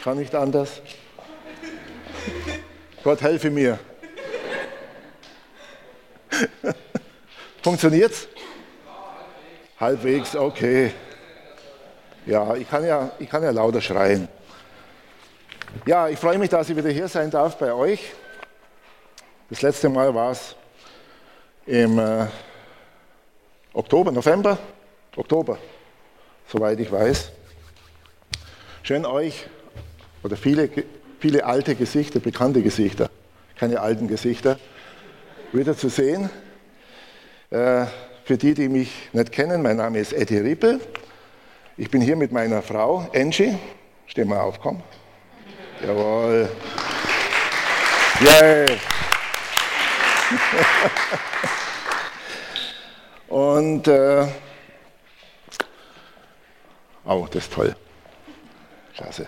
Kann nicht anders. Gott helfe mir. Funktioniert's? Halbwegs, okay. Ja, ich kann ja lauter schreien. Ja, ich freue mich, dass ich wieder hier sein darf bei euch. Das letzte Mal war es im Oktober, soweit ich weiß. Schön euch, oder viele alte Gesichter, bekannte Gesichter, keine alten Gesichter, wieder zu sehen. Für die mich nicht kennen, mein Name ist Eddie Rippel. Ich bin hier mit meiner Frau Angie. Steh mal auf, komm. Jawohl. Yay. Und, oh, das ist toll. Klasse.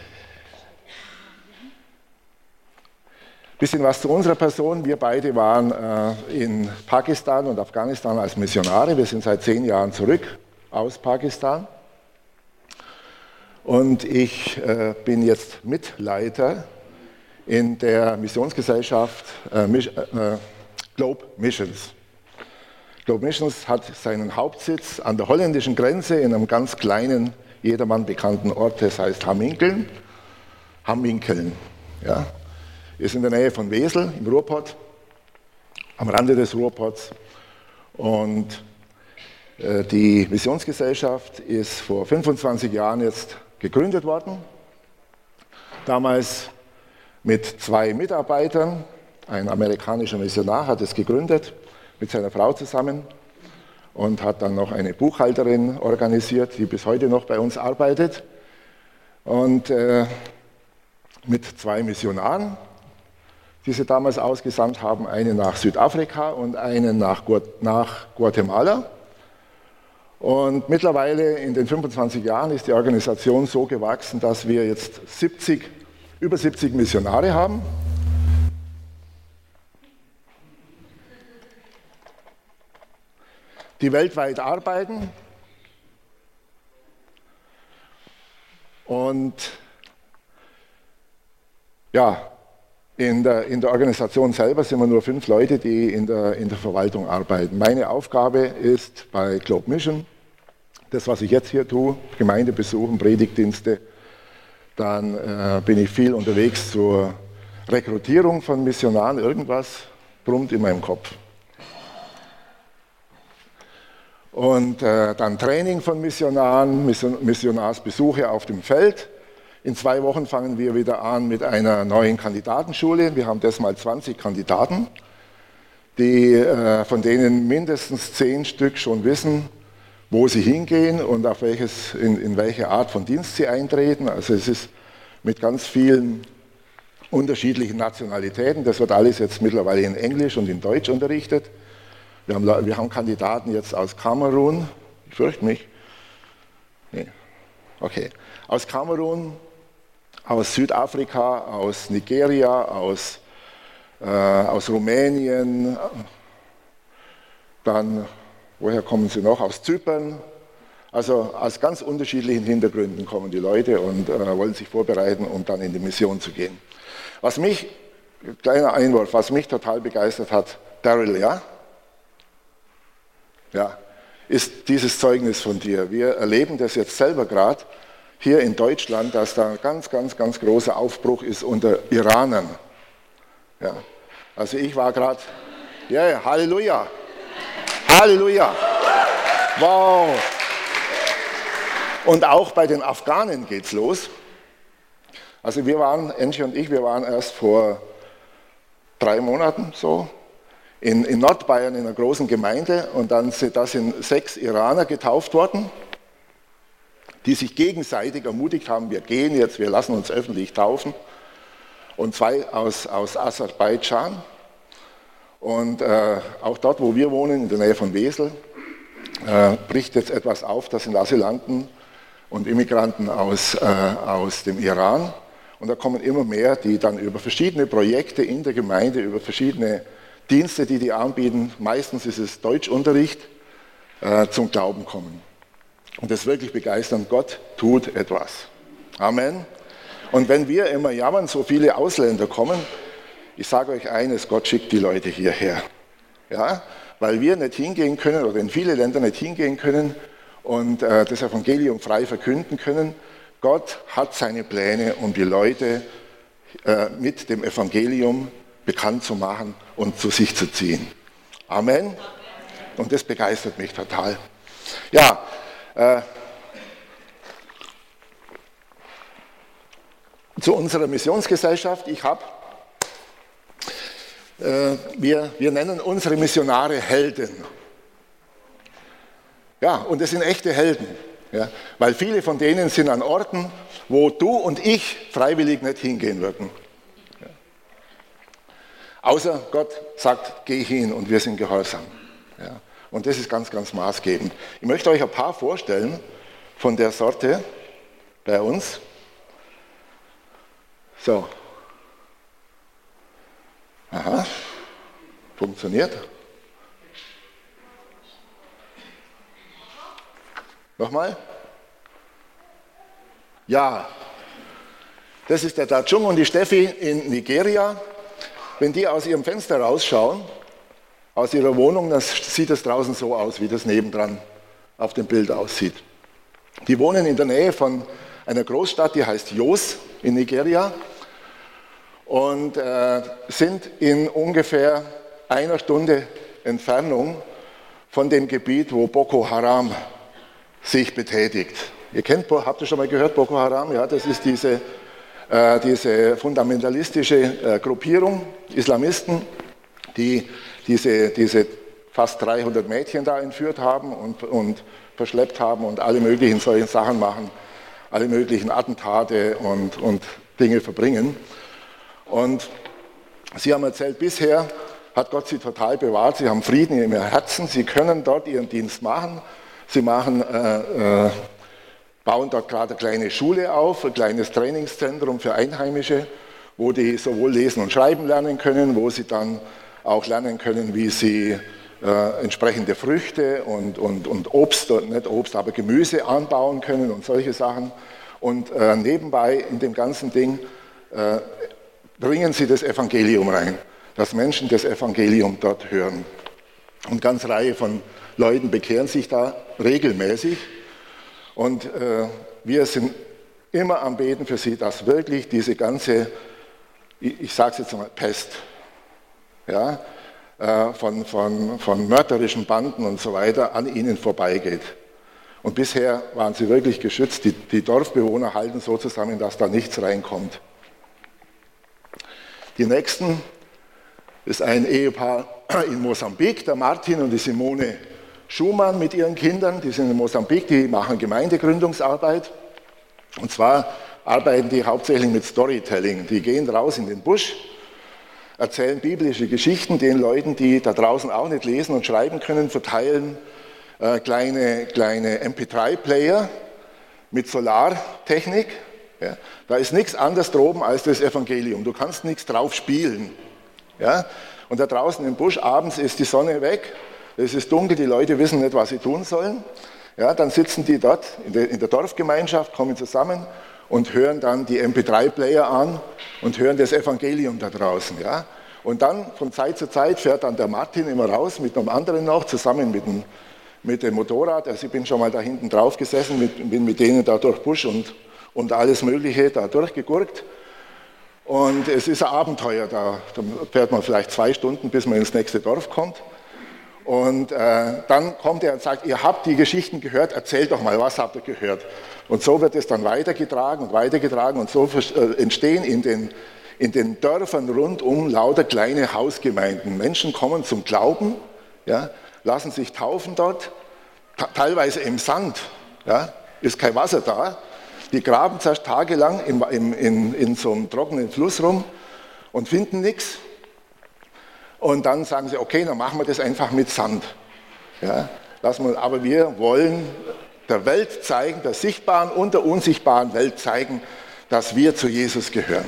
Bisschen was zu unserer Person. Wir beide waren in Pakistan und Afghanistan als Missionare. Wir sind seit 10 Jahren zurück aus Pakistan. Und ich bin jetzt Mitleiter in der Missionsgesellschaft Globe Missions. Globe Missions hat seinen Hauptsitz an der holländischen Grenze in einem ganz kleinen, jedermann bekannten Ort, das heißt Hamminkeln. Ja. Ist in der Nähe von Wesel im Ruhrpott, am Rande des Ruhrpotts. Und die Missionsgesellschaft ist vor 25 Jahren jetzt gegründet worden. Damals mit 2 Mitarbeitern. Ein amerikanischer Missionar hat es gegründet, mit seiner Frau zusammen. Und hat dann noch eine Buchhalterin organisiert, die bis heute noch bei uns arbeitet. Und mit 2 Missionaren, die sie damals ausgesandt haben, einen nach Südafrika und einen nach Guatemala. Und mittlerweile in den 25 Jahren ist die Organisation so gewachsen, dass wir jetzt über 70 Missionare haben. Die weltweit arbeiten. Und ja, in der Organisation selber sind wir nur 5 Leute, die in der Verwaltung arbeiten. Meine Aufgabe ist bei Globe Mission, das, was ich jetzt hier tue, Gemeinde besuchen, Predigtdienste. Dann bin ich viel unterwegs zur Rekrutierung von Missionaren. Irgendwas brummt in meinem Kopf. Und dann Training von Missionaren, Missionarsbesuche auf dem Feld. In 2 Wochen fangen wir wieder an mit einer neuen Kandidatenschule. Wir haben diesmal 20 Kandidaten, von denen mindestens 10 Stück schon wissen, wo sie hingehen und in welche Art von Dienst sie eintreten. Also es ist mit ganz vielen unterschiedlichen Nationalitäten. Das wird alles jetzt mittlerweile in Englisch und in Deutsch unterrichtet. Wir haben Kandidaten jetzt aus Kamerun, ich fürchte mich, nee, okay, aus Kamerun, aus Südafrika, aus Nigeria, aus Rumänien, dann, woher kommen sie noch? Aus Zypern. Also aus ganz unterschiedlichen Hintergründen kommen die Leute und wollen sich vorbereiten, um dann in die Mission zu gehen. Kleiner Einwurf, was mich total begeistert hat, Daryl, ja? Ja, ist dieses Zeugnis von dir. Wir erleben das jetzt selber gerade hier in Deutschland, dass da ein ganz, ganz, ganz großer Aufbruch ist unter Iranern. Ja. Also ich war gerade, ja, Halleluja, Halleluja, wow. Und auch bei den Afghanen geht's los. Also Angie und ich, wir waren erst vor 3 Monaten so in Nordbayern in einer großen Gemeinde und da sind 6 Iraner getauft worden, die sich gegenseitig ermutigt haben, wir gehen jetzt, wir lassen uns öffentlich taufen. Und 2 aus Aserbaidschan. Und auch dort, wo wir wohnen, in der Nähe von Wesel, bricht jetzt etwas auf, das sind Asylanten und Immigranten aus dem Iran. Und da kommen immer mehr, die dann über verschiedene Projekte in der Gemeinde, über verschiedene Dienste, die anbieten, meistens ist es Deutschunterricht, zum Glauben kommen. Und das ist wirklich begeisternd. Gott tut etwas. Amen. Und wenn wir immer jammern, so viele Ausländer kommen, ich sage euch eines, Gott schickt die Leute hierher. Ja? Weil wir nicht hingehen können oder in viele Länder nicht hingehen können und das Evangelium frei verkünden können. Gott hat seine Pläne, um die Leute mit dem Evangelium bekannt zu machen und zu sich zu ziehen. Amen. Und das begeistert mich total. Ja, zu unserer Missionsgesellschaft. Wir nennen unsere Missionare Helden. Ja, und das sind echte Helden. Ja, weil viele von denen sind an Orten, wo du und ich freiwillig nicht hingehen würden. Ja. Außer Gott sagt, geh hin und wir sind gehorsam. Ja. Und das ist ganz, ganz maßgebend. Ich möchte euch ein paar vorstellen von der Sorte bei uns. So. Aha. Funktioniert. Nochmal? Ja, das ist der Dachung und die Steffi in Nigeria. Wenn die aus ihrem Fenster rausschauen, aus ihrer Wohnung, dann sieht es draußen so aus, wie das nebendran auf dem Bild aussieht. Die wohnen in der Nähe von einer Großstadt, die heißt Jos in Nigeria und sind in ungefähr einer Stunde Entfernung von dem Gebiet, wo Boko Haram sich betätigt. Habt ihr schon mal gehört, Boko Haram? Ja, das ist diese fundamentalistische Gruppierung, Islamisten, die diese fast 300 Mädchen da entführt haben und verschleppt haben und alle möglichen solchen Sachen machen, alle möglichen Attentate und Dinge verbringen. Und sie haben erzählt, bisher hat Gott sie total bewahrt, sie haben Frieden in ihrem Herzen, sie können dort ihren Dienst machen. Sie bauen dort gerade eine kleine Schule auf, ein kleines Trainingszentrum für Einheimische, wo die sowohl lesen und schreiben lernen können, wo sie dann auch lernen können, wie sie entsprechende Früchte und Obst, nicht Obst, aber Gemüse anbauen können und solche Sachen. Und nebenbei in dem ganzen Ding bringen sie das Evangelium rein, dass Menschen das Evangelium dort hören. Und eine ganze Reihe von Leuten bekehren sich da regelmäßig und wir sind immer am Beten für sie, dass wirklich diese ganze, ich sage es jetzt mal, Pest, ja, von mörderischen Banden und so weiter an ihnen vorbeigeht. Und bisher waren sie wirklich geschützt. Die Dorfbewohner halten so zusammen, dass da nichts reinkommt. Die nächsten ist ein Ehepaar in Mosambik, der Martin und die Simone Schumann mit ihren Kindern, die sind in Mosambik, die machen Gemeindegründungsarbeit. Und zwar arbeiten die hauptsächlich mit Storytelling. Die gehen raus in den Busch, erzählen biblische Geschichten den Leuten, die da draußen auch nicht lesen und schreiben können, verteilen kleine MP3-Player mit Solartechnik. Ja. Da ist nichts anderes droben als das Evangelium. Du kannst nichts drauf spielen. Ja. Und da draußen im Busch, abends ist die Sonne weg, es ist dunkel, die Leute wissen nicht, was sie tun sollen. Ja, dann sitzen die dort in der Dorfgemeinschaft, kommen zusammen und hören dann die MP3-Player an und hören das Evangelium da draußen. Ja. Und dann von Zeit zu Zeit fährt dann der Martin immer raus mit einem anderen noch, zusammen mit dem Motorrad. Also ich bin schon mal da hinten drauf gesessen, bin mit denen da durch Busch und alles Mögliche da durchgegurkt. Und es ist ein Abenteuer, da fährt man vielleicht 2 Stunden, bis man ins nächste Dorf kommt. Und dann kommt er und sagt, ihr habt die Geschichten gehört, erzählt doch mal, was habt ihr gehört? Und so wird es dann weitergetragen und so entstehen in den Dörfern rundum lauter kleine Hausgemeinden. Menschen kommen zum Glauben, ja, lassen sich taufen dort, teilweise im Sand, ja, ist kein Wasser da. Die graben zuerst tagelang in so einem trockenen Fluss rum und finden nichts. Und dann sagen sie, okay, dann machen wir das einfach mit Sand. Ja, aber wir wollen der Welt zeigen, der sichtbaren und der unsichtbaren Welt zeigen, dass wir zu Jesus gehören.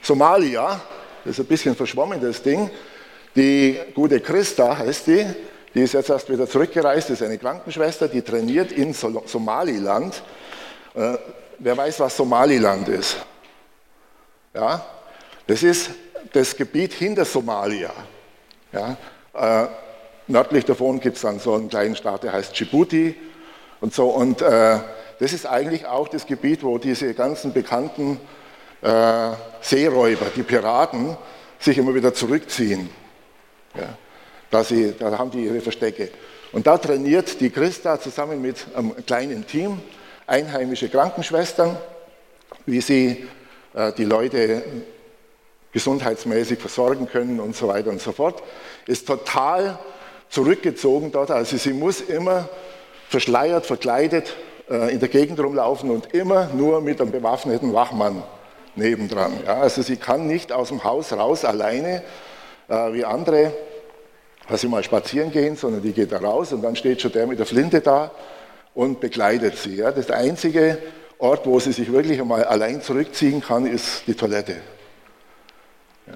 Somalia, das ist ein bisschen verschwommen, das Ding. Die gute Christa heißt die die ist jetzt erst wieder zurückgereist, das ist eine Krankenschwester, die trainiert in Somaliland. Wer weiß, was Somaliland ist? Ja, das ist das Gebiet hinter Somalia. Ja, nördlich davon gibt es dann so einen kleinen Staat, der heißt Djibouti und so. Und das ist eigentlich auch das Gebiet, wo diese ganzen bekannten Seeräuber, die Piraten, sich immer wieder zurückziehen. Ja, da haben die ihre Verstecke. Und da trainiert die Christa zusammen mit einem kleinen Team einheimische Krankenschwestern, wie sie die Leute gesundheitsmäßig versorgen können und so weiter und so fort. Ist total zurückgezogen dort, also sie muss immer verschleiert, verkleidet in der Gegend rumlaufen und immer nur mit einem bewaffneten Wachmann nebendran. Ja, also sie kann nicht aus dem Haus raus alleine wie andere, dass sie mal spazieren gehen, sondern die geht da raus und dann steht schon der mit der Flinte da und begleitet sie. Ja, das ist der einzige Ort, wo sie sich wirklich einmal allein zurückziehen kann, ist die Toilette. Ja.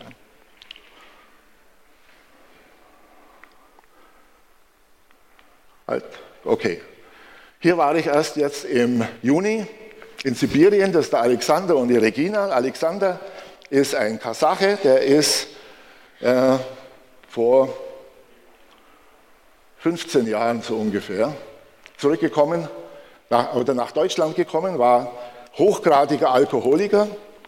Halt, okay. Hier war ich erst jetzt im Juni in Sibirien, das ist der Alexander und die Regina. Alexander ist ein Kasache, der ist vor 15 Jahren so ungefähr zurückgekommen, nach Deutschland gekommen, war hochgradiger Alkoholiker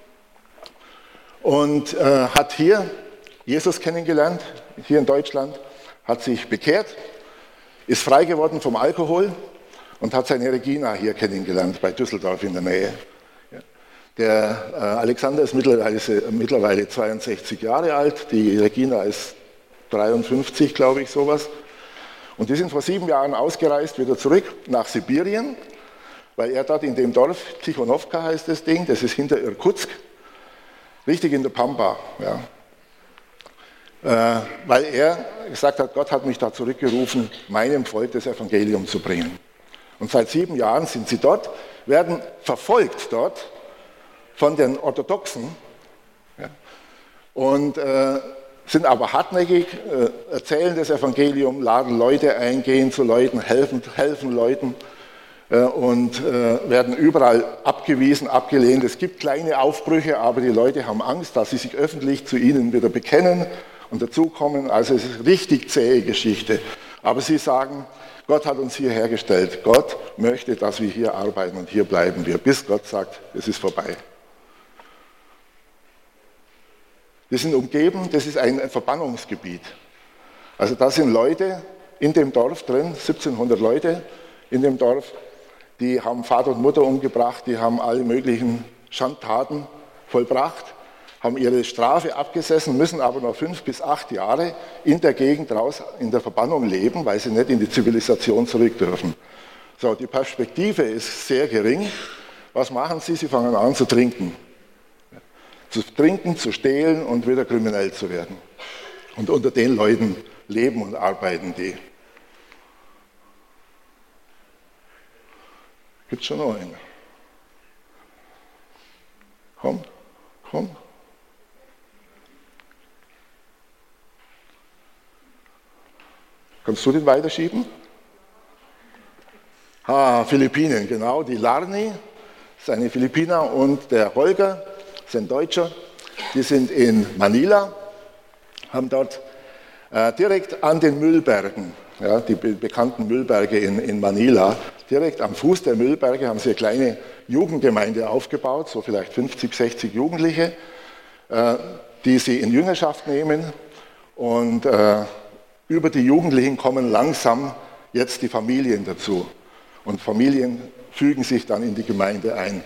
und hat hier Jesus kennengelernt, hier in Deutschland, hat sich bekehrt, ist frei geworden vom Alkohol und hat seine Regina hier kennengelernt, bei Düsseldorf in der Nähe. Der Alexander ist mittlerweile 62 Jahre alt, die Regina ist 53, glaube ich, sowas. Und die sind vor 7 Jahren ausgereist, wieder zurück nach Sibirien, weil er dort in dem Dorf, Tichonowka heißt das Ding, das ist hinter Irkutsk, richtig in der Pampa. Ja. Weil er gesagt hat, Gott hat mich da zurückgerufen, meinem Volk das Evangelium zu bringen. Und seit 7 Jahren sind sie dort, werden verfolgt dort von den Orthodoxen, ja, und sind aber hartnäckig, erzählen das Evangelium, laden Leute ein, gehen zu Leuten, helfen Leuten und werden überall abgewiesen, abgelehnt. Es gibt kleine Aufbrüche, aber die Leute haben Angst, dass sie sich öffentlich zu ihnen wieder bekennen und dazukommen. Also es ist eine richtig zähe Geschichte. Aber sie sagen, Gott hat uns hierher gestellt. Gott möchte, dass wir hier arbeiten und hier bleiben wir, bis Gott sagt, es ist vorbei. Wir sind umgeben, das ist ein Verbannungsgebiet. Also da sind Leute in dem Dorf drin, 1700 Leute in dem Dorf, die haben Vater und Mutter umgebracht, die haben alle möglichen Schandtaten vollbracht, haben ihre Strafe abgesessen, müssen aber noch 5 bis 8 Jahre in der Gegend raus, in der Verbannung leben, weil sie nicht in die Zivilisation zurück dürfen. So, die Perspektive ist sehr gering. Was machen sie? Sie fangen an zu trinken. Zu trinken, zu stehlen und wieder kriminell zu werden. Und unter den Leuten leben und arbeiten die. Gibt es schon noch einen? Komm, komm. Kannst du den weiterschieben? Philippinen, genau, die Larni, ist eine Philippiner, und der Holger, ist ein Deutscher, die sind in Manila, haben dort direkt an den Müllbergen, ja, die bekannten Müllberge in Manila, direkt am Fuß der Müllberge haben sie eine kleine Jugendgemeinde aufgebaut, so vielleicht 50, 60 Jugendliche, die sie in Jüngerschaft nehmen, und über die Jugendlichen kommen langsam jetzt die Familien dazu. Und Familien fügen sich dann in die Gemeinde ein.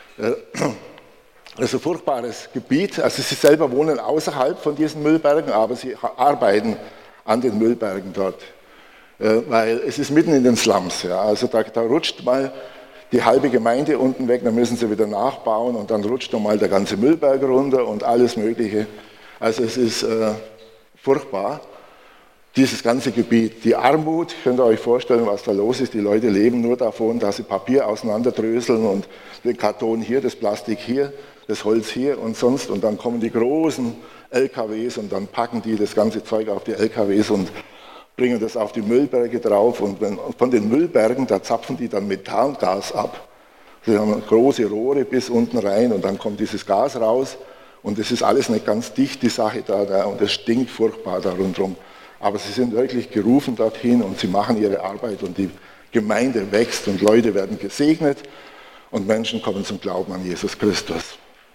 Also furchtbares Gebiet. Also sie selber wohnen außerhalb von diesen Müllbergen, aber sie arbeiten an den Müllbergen dort. Weil es ist mitten in den Slums. Ja. Also da rutscht mal die halbe Gemeinde unten weg, dann müssen sie wieder nachbauen und dann rutscht nochmal der ganze Müllberg runter und alles Mögliche. Also es ist furchtbar. Dieses ganze Gebiet, die Armut, könnt ihr euch vorstellen, was da los ist. Die Leute leben nur davon, dass sie Papier auseinanderdröseln und den Karton hier, das Plastik hier, das Holz hier und sonst. Und dann kommen die großen LKWs und dann packen die das ganze Zeug auf die LKWs und bringen das auf die Müllberge drauf und von den Müllbergen, da zapfen die dann Methangas ab. Sie haben große Rohre bis unten rein und dann kommt dieses Gas raus und es ist alles nicht ganz dicht, die Sache da und es stinkt furchtbar da rundherum. Aber sie sind wirklich gerufen dorthin und sie machen ihre Arbeit und die Gemeinde wächst und Leute werden gesegnet und Menschen kommen zum Glauben an Jesus Christus.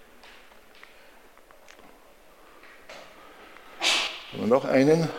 Haben wir noch einen?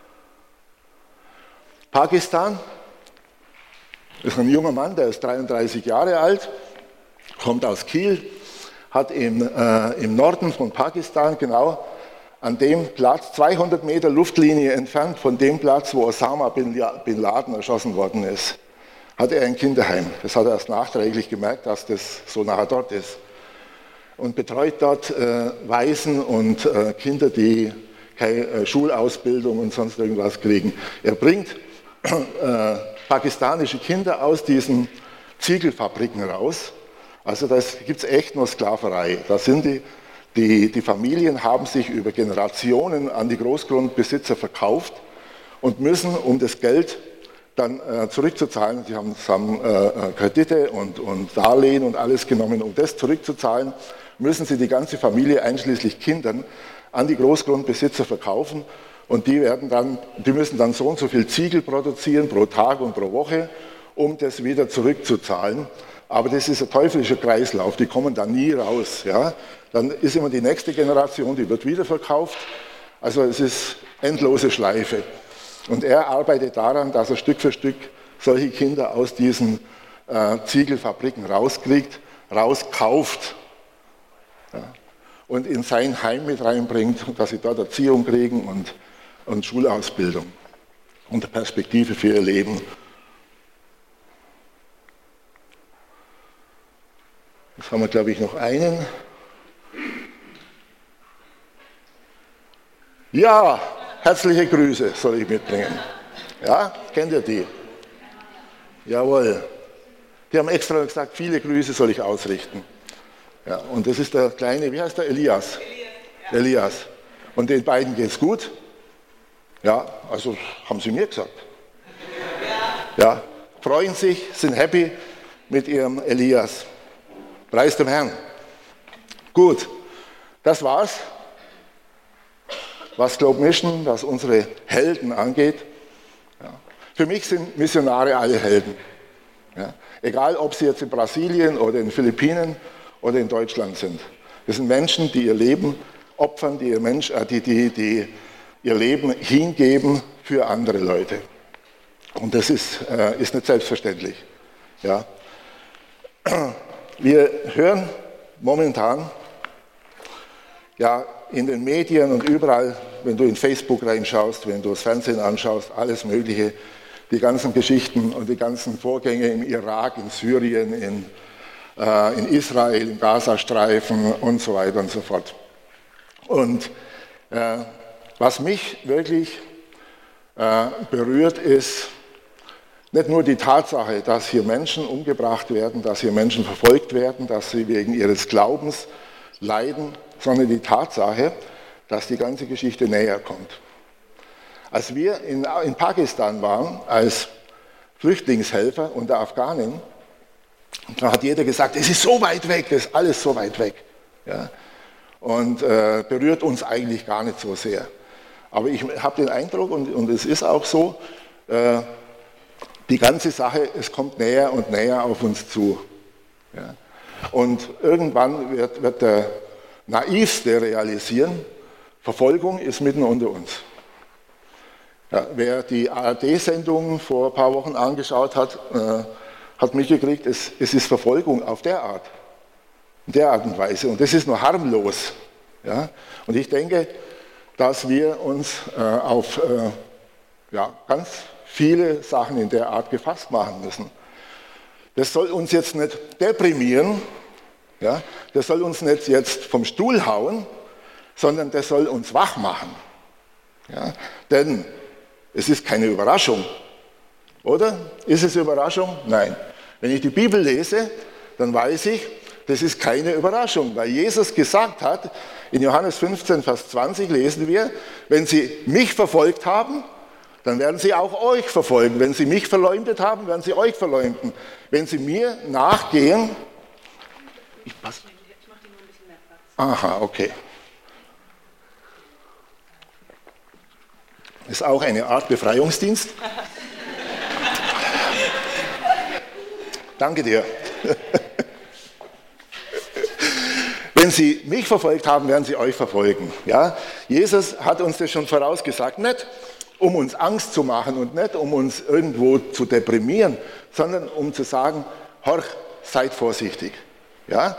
Pakistan. Das ist ein junger Mann, der ist 33 Jahre alt, kommt aus Kiel, hat im Norden von Pakistan, genau an dem Platz, 200 Meter Luftlinie entfernt von dem Platz, wo Osama bin Laden erschossen worden ist, hat er ein Kinderheim. Das hat er erst nachträglich gemerkt, dass das so nahe dort ist. Und betreut dort Waisen und Kinder, die keine Schulausbildung und sonst irgendwas kriegen. Er bringt pakistanische Kinder aus diesen Ziegelfabriken raus. Also da gibt es echt nur Sklaverei. Da sind die Familien haben sich über Generationen an die Großgrundbesitzer verkauft und müssen, um das Geld dann zurückzuzahlen, sie haben Kredite und Darlehen und alles genommen, um das zurückzuzahlen, müssen sie die ganze Familie einschließlich Kindern an die Großgrundbesitzer verkaufen und die müssen dann so und so viel Ziegel produzieren pro Tag und pro Woche, um das wieder zurückzuzahlen. Aber das ist ein teuflischer Kreislauf, die kommen da nie raus. Ja? Dann ist immer die nächste Generation, die wird wieder verkauft. Also es ist endlose Schleife. Und er arbeitet daran, dass er Stück für Stück solche Kinder aus diesen Ziegelfabriken rauskauft. Ja? Und in sein Heim mit reinbringt, dass sie dort Erziehung kriegen und Schulausbildung und eine Perspektive für ihr Leben. Jetzt haben wir, glaube ich, noch einen. Ja, herzliche Grüße soll ich mitbringen. Ja, kennt ihr die? Jawohl. Die haben extra gesagt, viele Grüße soll ich ausrichten. Ja, und das ist der kleine, wie heißt der? Elias. Elias. Und den beiden geht es gut? Ja, also haben sie mir gesagt. Ja, freuen sich, sind happy mit ihrem Elias. Preis dem Herrn. Gut, das war's, was Globe Mission, was unsere Helden angeht. Ja. Für mich sind Missionare alle Helden. Ja. Egal, ob sie jetzt in Brasilien oder in den Philippinen oder in Deutschland sind. Das sind Menschen, die ihr Leben opfern, die ihr Leben hingeben für andere Leute. Und das ist nicht selbstverständlich. Ja. Wir hören momentan ja in den Medien und überall, wenn du in Facebook reinschaust, wenn du das Fernsehen anschaust, alles Mögliche, die ganzen Geschichten und die ganzen Vorgänge im Irak, in Syrien, in Israel, im Gazastreifen und so weiter und so fort. Und was mich wirklich berührt, ist nicht nur die Tatsache, dass hier Menschen umgebracht werden, dass hier Menschen verfolgt werden, dass sie wegen ihres Glaubens leiden, sondern die Tatsache, dass die ganze Geschichte näher kommt. Als wir in Pakistan waren, als Flüchtlingshelfer unter Afghanen, da hat jeder gesagt, es ist so weit weg, es ist alles so weit weg. Ja? Und berührt uns eigentlich gar nicht so sehr. Aber ich habe den Eindruck, und es ist auch so, die ganze Sache, es kommt näher und näher auf uns zu. Ja? Und irgendwann wird der Naivste realisieren, Verfolgung ist mitten unter uns. Ja, wer die ARD-Sendung vor ein paar Wochen angeschaut hat, hat mitgekriegt, es ist Verfolgung auf der Art. In der Art und Weise. Und das ist nur harmlos. Ja? Und ich denke, dass wir uns auf ganz viele Sachen in der Art gefasst machen müssen. Das soll uns jetzt nicht deprimieren, ja? Das soll uns nicht jetzt vom Stuhl hauen, sondern das soll uns wach machen. Ja? Denn es ist keine Überraschung, oder? Ist es Überraschung? Nein. Wenn ich die Bibel lese, dann weiß ich, das ist keine Überraschung, weil Jesus gesagt hat, in Johannes 15, Vers 20 lesen wir, wenn sie mich verfolgt haben, dann werden sie auch euch verfolgen. Wenn sie mich verleumdet haben, werden sie euch verleumden. Wenn sie mir nachgehen, ich mache dir nur ein bisschen mehr Platz. Aha, okay. Ist auch eine Art Befreiungsdienst. Danke dir. Wenn sie mich verfolgt haben, werden sie euch verfolgen. Ja? Jesus hat uns das schon vorausgesagt, nicht um uns Angst zu machen und nicht um uns irgendwo zu deprimieren, sondern um zu sagen, horch, seid vorsichtig. Ja?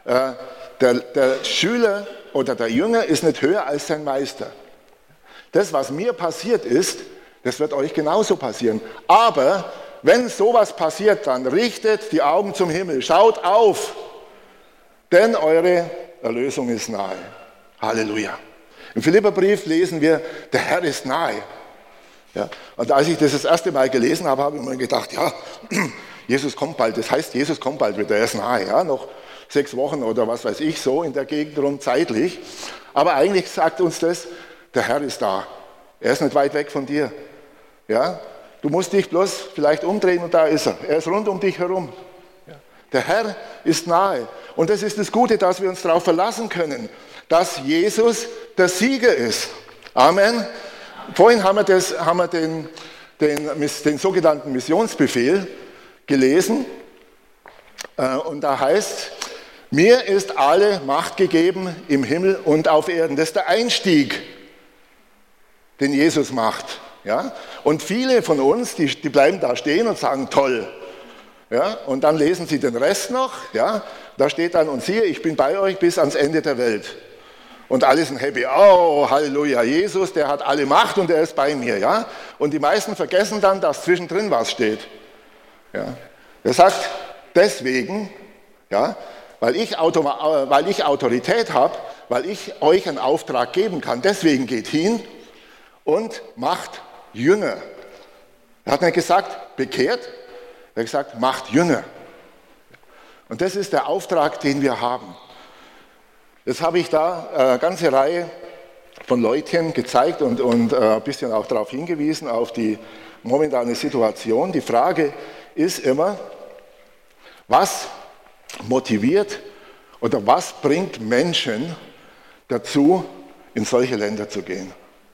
Der Schüler oder der Jünger ist nicht höher als sein Meister. Das, was mir passiert ist, das wird euch genauso passieren. Aber wenn sowas passiert, dann richtet die Augen zum Himmel, schaut auf, denn eure Erlösung ist nahe. Halleluja. Im Philipperbrief lesen wir, der Herr ist nahe. Ja, und als ich das erste Mal gelesen habe, habe ich mir gedacht, ja, Jesus kommt bald. Das heißt, Jesus kommt bald wieder, er ist nahe. Ja, noch 6 Wochen oder was weiß ich, so in der Gegend rum zeitlich. Aber eigentlich sagt uns das, der Herr ist da. Er ist nicht weit weg von dir. Ja, du musst dich bloß vielleicht umdrehen und da ist er. Er ist rund um dich herum. Der Herr ist nahe. Und das ist das Gute, dass wir uns darauf verlassen können, dass Jesus der Sieger ist. Amen. Vorhin haben wir den sogenannten Missionsbefehl gelesen. Und da heißt, mir ist alle Macht gegeben im Himmel und auf Erden. Das ist der Einstieg, den Jesus macht. Ja? Und viele von uns, die bleiben da stehen und sagen, toll. Ja? Und dann lesen sie den Rest noch. Ja? Da steht dann, und siehe, ich bin bei euch bis ans Ende der Welt. Und alle sind happy. Oh, Halleluja, Jesus, der hat alle Macht und er ist bei mir. Ja? Und die meisten vergessen dann, dass zwischendrin was steht. Ja? Er sagt, deswegen, ja, weil ich Autorität habe, weil ich euch einen Auftrag geben kann, deswegen geht hin und macht Jünger. Er hat nicht gesagt, bekehrt, er hat gesagt, macht Jünger. Und das ist der Auftrag, den wir haben. Jetzt habe ich da eine ganze Reihe von Leuten gezeigt und ein bisschen auch darauf hingewiesen, auf die momentane Situation. Die Frage ist immer, was motiviert oder was bringt Menschen dazu, in solche Länder zu gehen?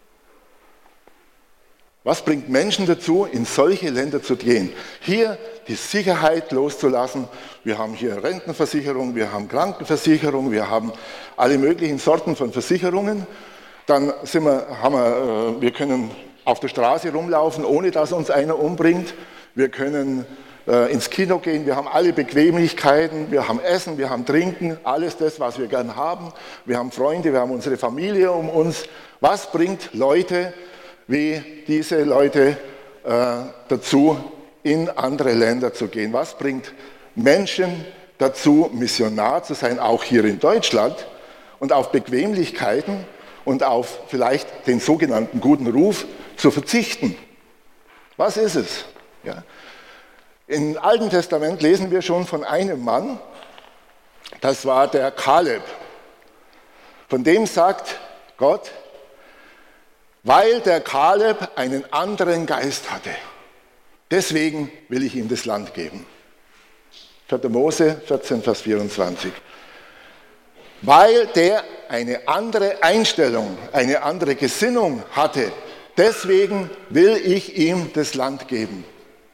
Was bringt Menschen dazu, in solche Länder zu gehen? Hier die Sicherheit loszulassen. Wir haben hier Rentenversicherung, wir haben Krankenversicherung, wir haben alle möglichen Sorten von Versicherungen. Dann wir können auf der Straße rumlaufen, ohne dass uns einer umbringt. Wir können ins Kino gehen, wir haben alle Bequemlichkeiten, wir haben Essen, wir haben Trinken, alles das, was wir gern haben. Wir haben Freunde, wir haben unsere Familie um uns. Was bringt Leute wie diese Leute dazu, in andere Länder zu gehen? Was bringt Menschen dazu, Missionar zu sein, auch hier in Deutschland, und auf Bequemlichkeiten und auf vielleicht den sogenannten guten Ruf zu verzichten? Was ist es? Ja. Im Alten Testament lesen wir schon von einem Mann, das war der Kaleb. Von dem sagt Gott, weil der Kaleb einen anderen Geist hatte. Deswegen will ich ihm das Land geben. 4. Mose 14, Vers 24. Weil der eine andere Einstellung, eine andere Gesinnung hatte, deswegen will ich ihm das Land geben.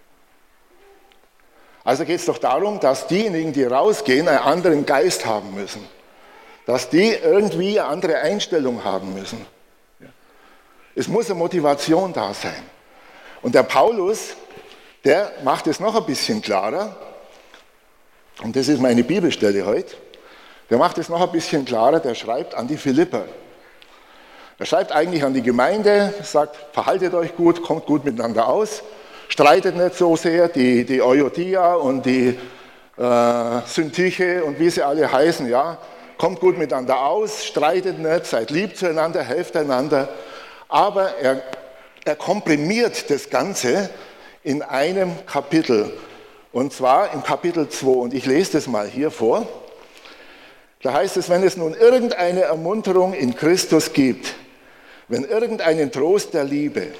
Also geht es doch darum, dass diejenigen, die rausgehen, einen anderen Geist haben müssen. Dass die irgendwie eine andere Einstellung haben müssen. Es muss eine Motivation da sein. Und der Paulus, der macht es noch ein bisschen klarer. Und das ist meine Bibelstelle heute. Der macht es noch ein bisschen klarer, der schreibt an die Philipper. Er schreibt eigentlich an die Gemeinde, sagt, verhaltet euch gut, kommt gut miteinander aus, streitet nicht so sehr, die Euodia und die Syntyche und wie sie alle heißen, ja, kommt gut miteinander aus, streitet nicht, seid lieb zueinander, helft einander. Aber er komprimiert das Ganze in einem Kapitel, und zwar im Kapitel 2. Und ich lese das mal hier vor. Da heißt es, wenn es nun irgendeine Ermunterung in Christus gibt, wenn irgendeinen Trost der Liebe,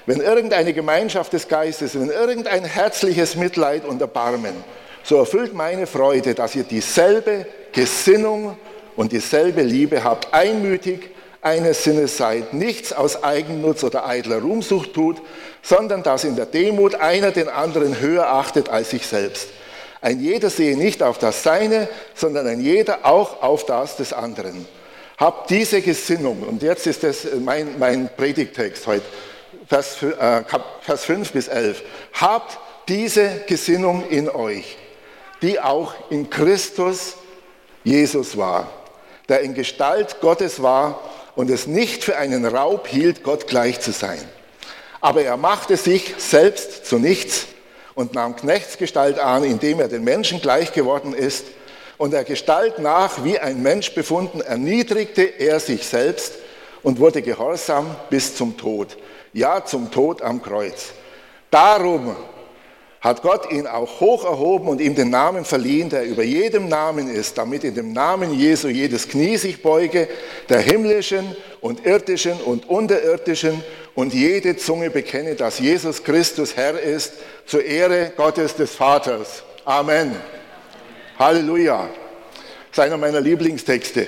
wenn irgendeine Gemeinschaft des Geistes, wenn irgendein herzliches Mitleid und Erbarmen, so erfüllt meine Freude, dass ihr dieselbe Gesinnung und dieselbe Liebe habt, einmütig eines Sinnes seid, nichts aus Eigennutz oder eitler Ruhmsucht tut, sondern dass in der Demut einer den anderen höher achtet als sich selbst. Ein jeder sehe nicht auf das Seine, sondern ein jeder auch auf das des anderen. Habt diese Gesinnung, und jetzt ist das mein Predigttext heute, Vers 5 bis 11. Habt diese Gesinnung in euch, die auch in Christus Jesus war, der in Gestalt Gottes war und es nicht für einen Raub hielt, Gott gleich zu sein. Aber er machte sich selbst zu nichts und nahm Knechtsgestalt an, indem er den Menschen gleich geworden ist, und der Gestalt nach, wie ein Mensch befunden, erniedrigte er sich selbst und wurde gehorsam bis zum Tod. Ja, zum Tod am Kreuz. Darum hat Gott ihn auch hoch erhoben und ihm den Namen verliehen, der über jedem Namen ist, damit in dem Namen Jesu jedes Knie sich beuge, der himmlischen und irdischen und unterirdischen, und jede Zunge bekenne, dass Jesus Christus Herr ist, zur Ehre Gottes des Vaters. Amen. Halleluja. Das ist einer meiner Lieblingstexte.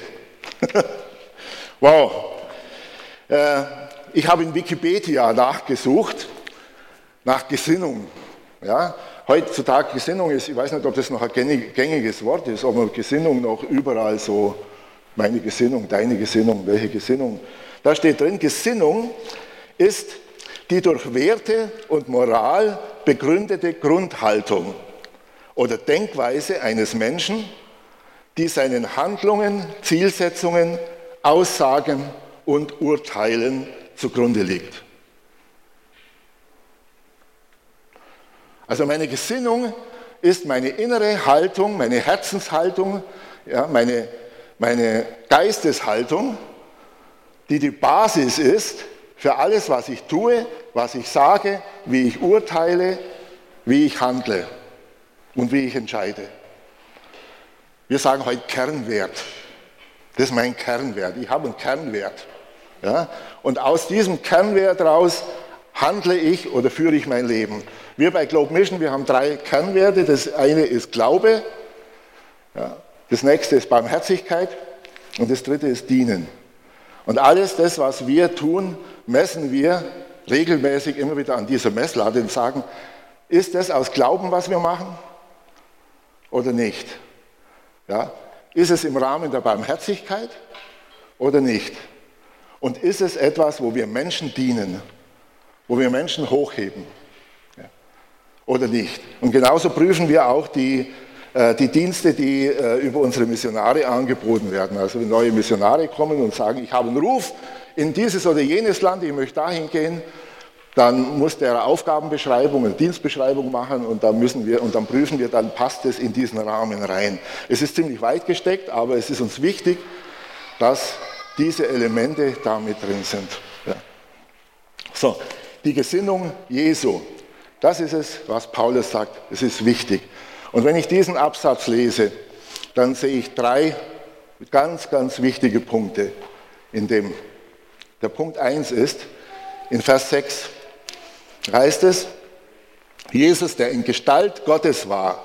Wow. Ich habe in Wikipedia nachgesucht, nach Gesinnung. Ja, heutzutage Gesinnung ist, ich weiß nicht, ob das noch ein gängiges Wort ist, ob man Gesinnung noch überall so, meine Gesinnung, deine Gesinnung, welche Gesinnung. Da steht drin, Gesinnung ist die durch Werte und Moral begründete Grundhaltung oder Denkweise eines Menschen, die seinen Handlungen, Zielsetzungen, Aussagen und Urteilen zugrunde liegt. Also meine Gesinnung ist meine innere Haltung, meine Herzenshaltung, ja, meine Geisteshaltung, die die Basis ist für alles, was ich tue, was ich sage, wie ich urteile, wie ich handle und wie ich entscheide. Wir sagen heute Kernwert. Das ist mein Kernwert. Ich habe einen Kernwert. Ja? Und aus diesem Kernwert raus handle ich oder führe ich mein Leben. Wir bei Globe Mission, wir haben 3 Kernwerte. Das eine ist Glaube, ja, das nächste ist Barmherzigkeit und das dritte ist Dienen. Und alles das, was wir tun, messen wir regelmäßig immer wieder an dieser Messlatte und sagen, ist das aus Glauben, was wir machen oder nicht? Ja, ist es im Rahmen der Barmherzigkeit oder nicht? Und ist es etwas, wo wir Menschen dienen, wo wir Menschen hochheben? Oder nicht. Und genauso prüfen wir auch die Dienste, die über unsere Missionare angeboten werden. Also wenn neue Missionare kommen und sagen, ich habe einen Ruf in dieses oder jenes Land, ich möchte dahin gehen, dann muss der Aufgabenbeschreibung, eine Dienstbeschreibung machen und dann prüfen wir, dann passt es in diesen Rahmen rein. Es ist ziemlich weit gesteckt, aber es ist uns wichtig, dass diese Elemente da mit drin sind. Ja. So, die Gesinnung Jesu. Das ist es, was Paulus sagt, es ist wichtig. Und wenn ich diesen Absatz lese, dann sehe ich 3 ganz, ganz wichtige Punkte in dem. Der Punkt 1 ist, in Vers 6 heißt es, Jesus, der in Gestalt Gottes war,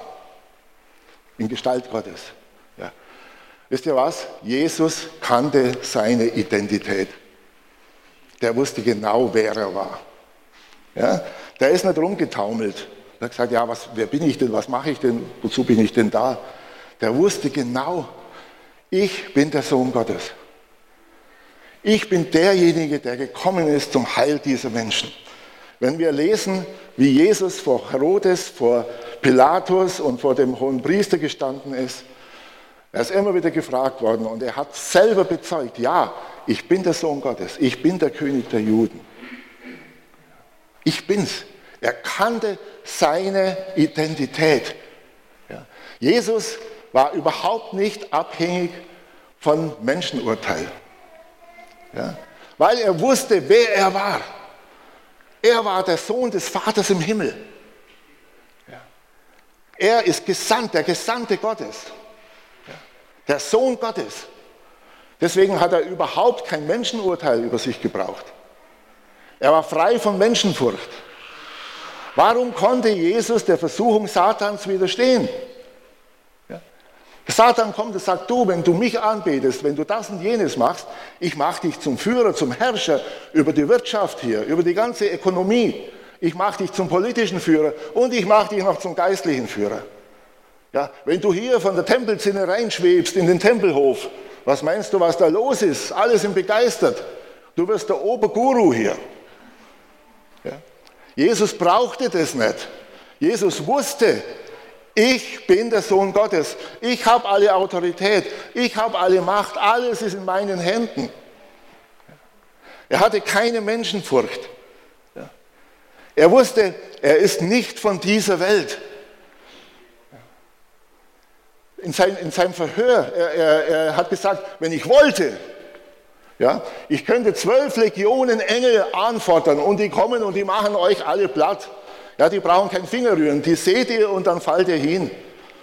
in Gestalt Gottes. Ja. Wisst ihr was? Jesus kannte seine Identität. Der wusste genau, wer er war. Ja. Der ist nicht rumgetaumelt. Er hat gesagt, ja, wer bin ich denn, was mache ich denn, wozu bin ich denn da? Der wusste genau, ich bin der Sohn Gottes. Ich bin derjenige, der gekommen ist zum Heil dieser Menschen. Wenn wir lesen, wie Jesus vor Herodes, vor Pilatus und vor dem Hohenpriester gestanden ist, er ist immer wieder gefragt worden und er hat selber bezeugt, ja, ich bin der Sohn Gottes, ich bin der König der Juden. Ich bin's. Er kannte seine Identität. Ja. Jesus war überhaupt nicht abhängig von Menschenurteil. Ja. Weil er wusste, wer er war. Er war der Sohn des Vaters im Himmel. Ja. Er ist gesandt, der Gesandte Gottes. Ja. Der Sohn Gottes. Deswegen hat er überhaupt kein Menschenurteil über sich gebraucht. Er war frei von Menschenfurcht. Warum konnte Jesus der Versuchung Satans widerstehen? Ja. Satan kommt und sagt, du, wenn du mich anbetest, wenn du das und jenes machst, ich mache dich zum Führer, zum Herrscher über die Wirtschaft hier, über die ganze Ökonomie. Ich mache dich zum politischen Führer und ich mache dich noch zum geistlichen Führer. Ja, wenn du hier von der Tempelzinne reinschwebst in den Tempelhof, was meinst du, was da los ist? Alle sind begeistert. Du wirst der Oberguru hier. Ja. Jesus brauchte das nicht. Jesus wusste, ich bin der Sohn Gottes. Ich habe alle Autorität. Ich habe alle Macht. Alles ist in meinen Händen. Er hatte keine Menschenfurcht. Ja. Er wusste, er ist nicht von dieser Welt. In seinem Verhör, er hat gesagt, wenn ich wollte, ja, ich könnte 12 Legionen Engel anfordern und die kommen und die machen euch alle platt. Ja, die brauchen keinen Finger rühren, die seht ihr und dann fallt ihr hin.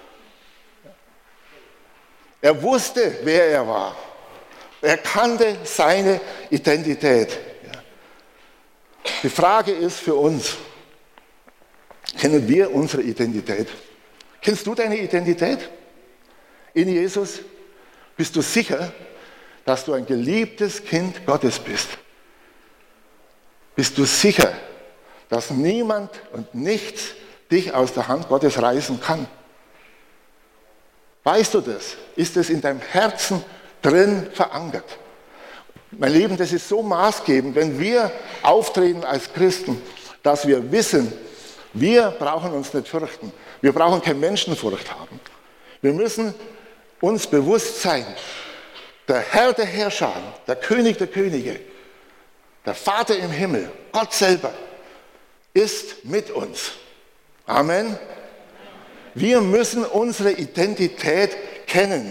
Er wusste, wer er war. Er kannte seine Identität. Ja. Die Frage ist für uns, kennen wir unsere Identität? Kennst du deine Identität? In Jesus bist du sicher, dass du ein geliebtes Kind Gottes bist. Bist du sicher, dass niemand und nichts dich aus der Hand Gottes reißen kann? Weißt du das? Ist es in deinem Herzen drin verankert? Mein Lieben, das ist so maßgebend, wenn wir auftreten als Christen, dass wir wissen, wir brauchen uns nicht fürchten. Wir brauchen keine Menschenfurcht haben. Wir müssen uns bewusst sein, der Herr der Herrscher, der König der Könige, der Vater im Himmel, Gott selber, ist mit uns. Amen. Wir müssen unsere Identität kennen.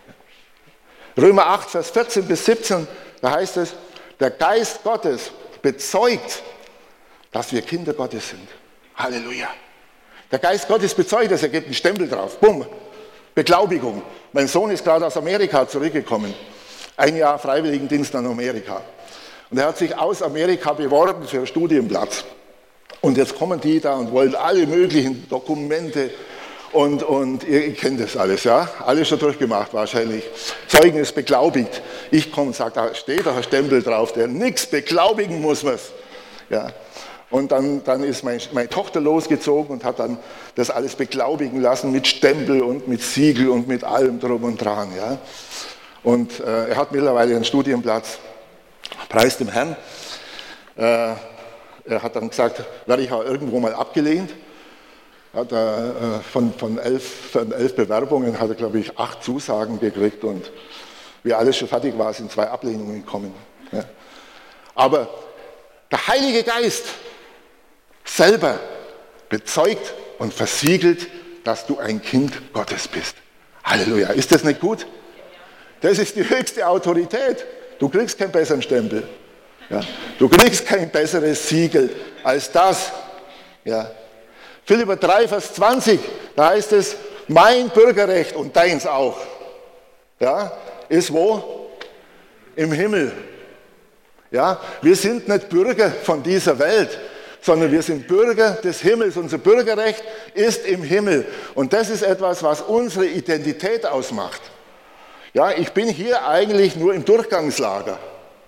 Römer 8, Vers 14 bis 17, da heißt es, der Geist Gottes bezeugt, dass wir Kinder Gottes sind. Halleluja. Der Geist Gottes bezeugt das, er gibt einen Stempel drauf. Bumm. Beglaubigung. Mein Sohn ist gerade aus Amerika zurückgekommen. Ein Jahr Freiwilligendienst in Amerika. Und er hat sich aus Amerika beworben für einen Studienplatz. Und jetzt kommen die da und wollen alle möglichen Dokumente und ihr kennt das alles, ja? Alles schon durchgemacht wahrscheinlich. Zeugnis beglaubigt. Ich komme und sage, da steht doch ein Stempel drauf, der nichts beglaubigen muss. Ja. Und dann ist meine Tochter losgezogen und hat dann das alles beglaubigen lassen mit Stempel und mit Siegel und mit allem drum und dran. Ja. Und er hat mittlerweile einen Studienplatz, preis dem Herrn. Er hat dann gesagt, werde ich auch irgendwo mal abgelehnt. Hat von 11 Bewerbungen hat er, glaube ich, 8 Zusagen gekriegt und wie alles schon fertig war, sind 2 Ablehnungen gekommen. Ja. Aber der Heilige Geist selber bezeugt und versiegelt, dass du ein Kind Gottes bist. Halleluja. Ist das nicht gut? Das ist die höchste Autorität. Du kriegst keinen besseren Stempel. Ja. Du kriegst kein besseres Siegel als das. Ja. Philipper 3, Vers 20, da heißt es, mein Bürgerrecht und deins auch, ja, ist wo? Im Himmel. Ja, wir sind nicht Bürger von dieser Welt, sondern wir sind Bürger des Himmels. Unser Bürgerrecht ist im Himmel. Und das ist etwas, was unsere Identität ausmacht. Ja, ich bin hier eigentlich nur im Durchgangslager.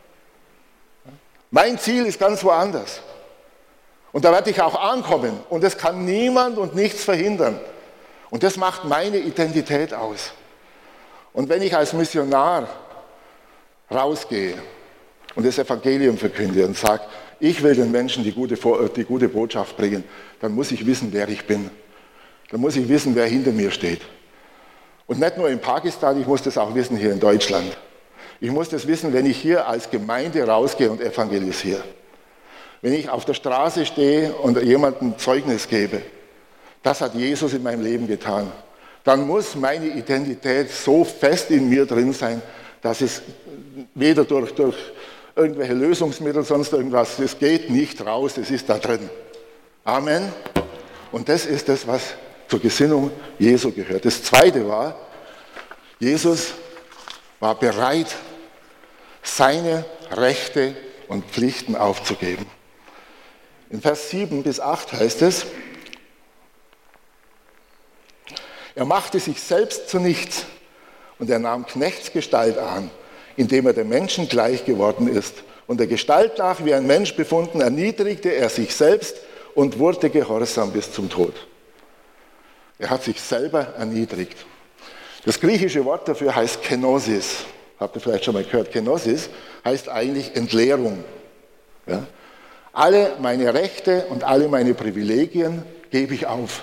Mein Ziel ist ganz woanders. Und da werde ich auch ankommen. Und das kann niemand und nichts verhindern. Und das macht meine Identität aus. Und wenn ich als Missionar rausgehe und das Evangelium verkünde und sage, ich will den Menschen die gute Botschaft bringen, dann muss ich wissen, wer ich bin. Dann muss ich wissen, wer hinter mir steht. Und nicht nur in Pakistan, ich muss das auch wissen hier in Deutschland. Ich muss das wissen, wenn ich hier als Gemeinde rausgehe und evangelisiere. Wenn ich auf der Straße stehe und jemandem Zeugnis gebe, das hat Jesus in meinem Leben getan, dann muss meine Identität so fest in mir drin sein, dass es weder durch irgendwelche Lösungsmittel, sonst irgendwas, es geht nicht raus, es ist da drin. Amen. Und das ist das, was zur Gesinnung Jesu gehört. Das Zweite war, Jesus war bereit, seine Rechte und Pflichten aufzugeben. In Vers 7 bis 8 heißt es, er machte sich selbst zu nichts und er nahm Knechtsgestalt an, indem er dem Menschen gleich geworden ist. Und der Gestalt nach, wie ein Mensch befunden, erniedrigte er sich selbst und wurde gehorsam bis zum Tod. Er hat sich selber erniedrigt. Das griechische Wort dafür heißt Kenosis. Habt ihr vielleicht schon mal gehört? Kenosis heißt eigentlich Entleerung. Ja? Alle meine Rechte und alle meine Privilegien gebe ich auf.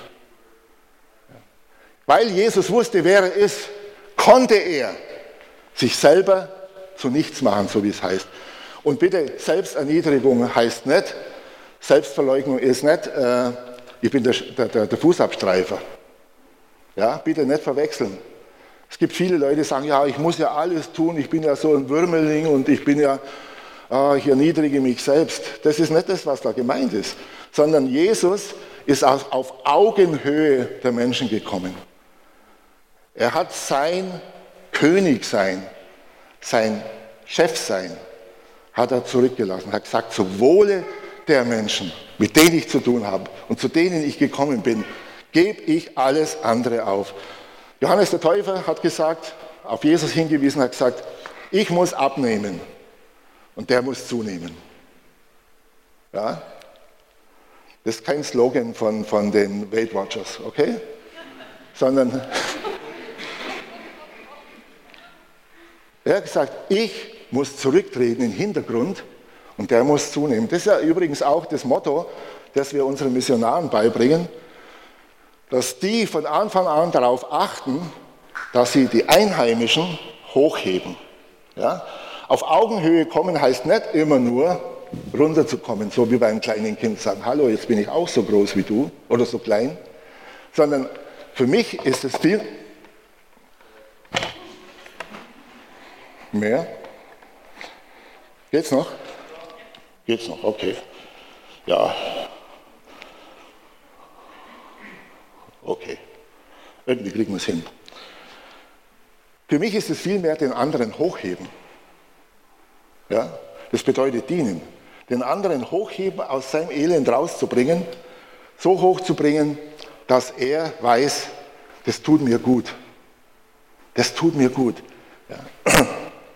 Weil Jesus wusste, wer er ist, konnte er sich selber zu nichts machen, so wie es heißt. Und bitte, Selbsterniedrigung heißt nicht, Selbstverleugnung ist nicht, ich bin der Fußabstreifer. Ja, bitte nicht verwechseln. Es gibt viele Leute, die sagen, ja, ich muss ja alles tun, ich bin ja so ein Würmeling und ich bin ja, ich erniedrige mich selbst. Das ist nicht das, was da gemeint ist, sondern Jesus ist auf Augenhöhe der Menschen gekommen. Er hat sein Königsein, sein Chefsein, hat er zurückgelassen. Er hat gesagt, zum Wohle der Menschen, mit denen ich zu tun habe und zu denen ich gekommen bin, gebe ich alles andere auf. Johannes der Täufer hat gesagt, auf Jesus hingewiesen, hat gesagt, ich muss abnehmen und der muss zunehmen. Ja? Das ist kein Slogan von den Weight Watchers, okay? Sondern er hat gesagt, ich muss zurücktreten in den Hintergrund und der muss zunehmen. Das ist ja übrigens auch das Motto, das wir unseren Missionaren beibringen, dass die von Anfang an darauf achten, dass sie die Einheimischen hochheben. Ja? Auf Augenhöhe kommen heißt nicht immer nur runterzukommen, so wie bei einem kleinen Kind sagen, hallo, jetzt bin ich auch so groß wie du oder so klein, sondern für mich ist es viel mehr. Geht's noch? Geht's noch, okay. Ja. Okay. Irgendwie kriegen wir es hin. Für mich ist es vielmehr den anderen hochheben. Ja? Das bedeutet dienen. Den anderen hochheben, aus seinem Elend rauszubringen, so hochzubringen, dass er weiß, das tut mir gut. Das tut mir gut. Ja.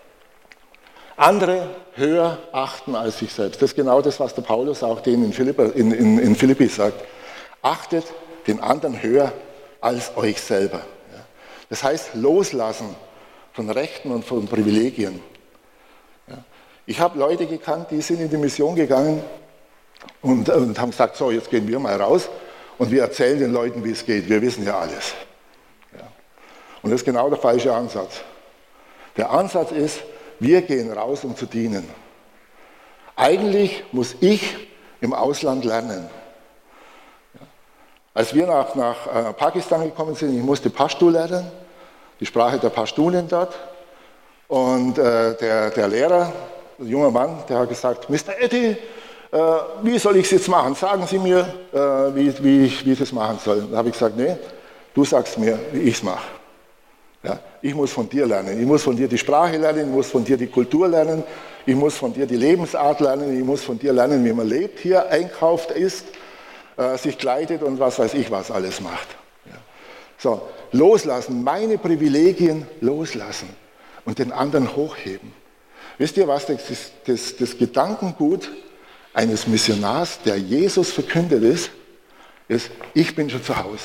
Andere höher achten als sich selbst. Das ist genau das, was der Paulus auch denen in Philippi sagt. Achtet den anderen höher als euch selber. Ja. Das heißt, loslassen von Rechten und von Privilegien. Ja. Ich habe Leute gekannt, die sind in die Mission gegangen und haben gesagt, so, jetzt gehen wir mal raus und wir erzählen den Leuten, wie es geht. Wir wissen ja alles. Ja. Und das ist genau der falsche Ansatz. Der Ansatz ist, wir gehen raus, um zu dienen. Eigentlich muss ich im Ausland lernen. Ja. Als wir nach Pakistan gekommen sind, ich musste Pashto lernen, die Sprache der Pashtunen dort. Und der Lehrer, ein junger Mann, der hat gesagt, Mr. Eddy, wie soll ich es jetzt machen? Sagen Sie mir, wie ich das machen soll. Da habe ich gesagt, nee, du sagst mir, wie ich es mache. Ja, ich muss von dir lernen. Ich muss von dir die Sprache lernen, ich muss von dir die Kultur lernen, ich muss von dir die Lebensart lernen, ich muss von dir lernen, wie man lebt hier, einkauft, isst, sich kleidet und was weiß ich, was alles macht. Ja. So, loslassen, meine Privilegien loslassen und den anderen hochheben. Wisst ihr, was das Gedankengut eines Missionars, der Jesus verkündet ist, ich bin schon zu Hause.